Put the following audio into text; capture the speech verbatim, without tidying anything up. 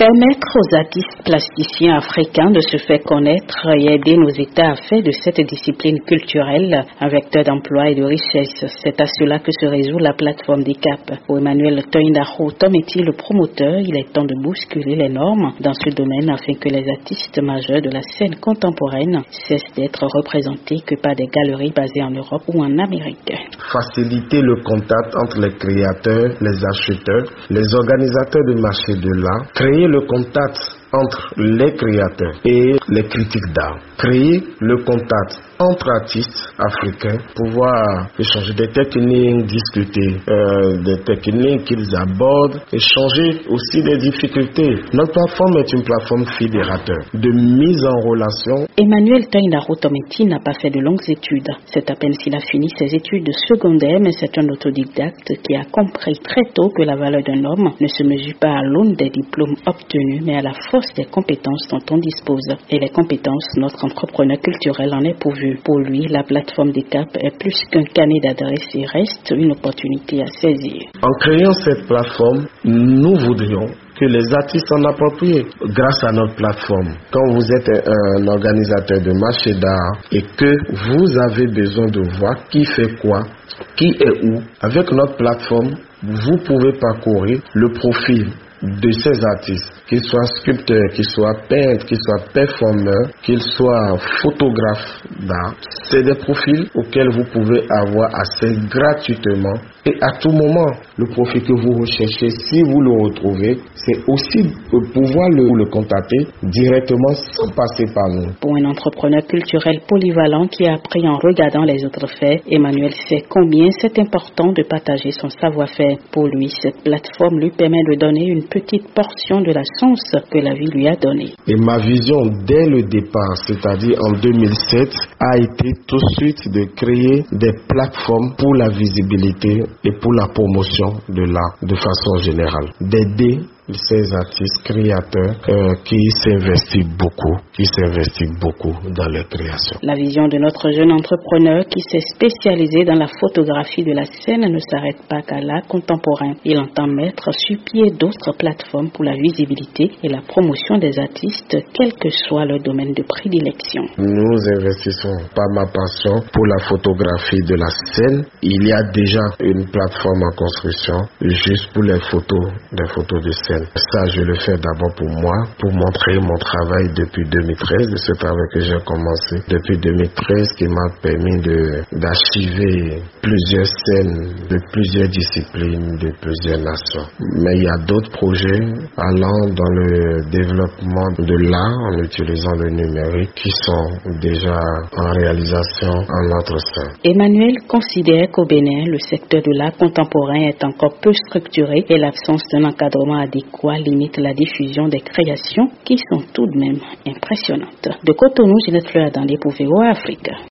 Permettre aux artistes plasticiens africains de se faire connaître et aider nos États à faire de cette discipline culturelle un vecteur d'emploi et de richesse. C'est à cela que se résout la plateforme D I C A P. Pour Emmanuel Toindaro Tometi, le promoteur, il est temps de bousculer les normes dans ce domaine afin que les artistes majeurs de la scène contemporaine cessent d'être représentés que par des galeries basées en Europe ou en Amérique. Faciliter le contact entre les créateurs, les acheteurs, les organisateurs de marché de l'art, créer le contact entre les créateurs et les critiques d'art, créer le contact entre artistes africains, pouvoir échanger des techniques, discuter euh, des techniques qu'ils abordent, échanger aussi des difficultés. Notre plateforme est une plateforme fédérateur de mise en relation. Emmanuel Toindaro Tometi n'a pas fait de longues études. C'est à peine s'il a fini ses études secondaires, mais c'est un autodidacte qui a compris très tôt que la valeur d'un homme ne se mesure pas à l'aune des diplômes obtenus, mais à la force des compétences dont on dispose. Et les compétences, notre entrepreneur culturel en est pourvu. Pour lui, la plateforme D I C A P est plus qu'un carnet d'adresses et reste une opportunité à saisir. En créant cette plateforme, nous voudrions que les artistes s'en approprient grâce à notre plateforme. Quand vous êtes un organisateur de marché d'art et que vous avez besoin de voir qui fait quoi, qui est où, avec notre plateforme, vous pouvez parcourir le profil de ces artistes, qu'ils soient sculpteurs, qu'ils soient peintres, qu'ils soient performeurs, qu'ils soient photographes d'art. C'est des profils auxquels vous pouvez avoir accès gratuitement et à tout moment. Le profil que vous recherchez, si vous le retrouvez, c'est aussi pouvoir le, le contacter directement sans passer par nous. Pour un entrepreneur culturel polyvalent qui a appris en regardant les autres faire, Emmanuel sait combien c'est important de partager son savoir-faire. Pour lui, cette plateforme lui permet de donner une petite portion de la chance que la vie lui a donnée. Et ma vision dès le départ, c'est-à-dire en deux mille sept, a été tout de suite de créer des plateformes pour la visibilité et pour la promotion de l'art de façon générale. D'aider ces artistes créateurs euh, qui s'investissent beaucoup, qui s'investissent beaucoup dans leur création. La vision de notre jeune entrepreneur qui s'est spécialisé dans la photographie de la scène ne s'arrête pas qu'à l'art contemporain. Il entend mettre sur pied d'autres plateformes pour la visibilité et la promotion des artistes, quel que soit leur domaine de prédilection. Nous investissons par ma passion pour la photographie de la scène. Il y a déjà une plateforme en construction juste pour les photos, des photos de scène. Ça, je le fais d'abord pour moi, pour montrer mon travail depuis deux mille treize, de ce travail que j'ai commencé depuis deux mille treize, qui m'a permis de, d'archiver plusieurs scènes de plusieurs disciplines, de plusieurs nations. Mais il y a d'autres projets allant dans le développement de l'art en utilisant le numérique qui sont déjà en réalisation en notre sein. Emmanuel considère qu'au Bénin, le secteur de l'art contemporain est encore peu structuré et l'absence d'un encadrement adéquat limite la diffusion des créations qui sont tout de même impressionnantes. De Cotonou, Ginette Fleur dans les pour V O A Afrique.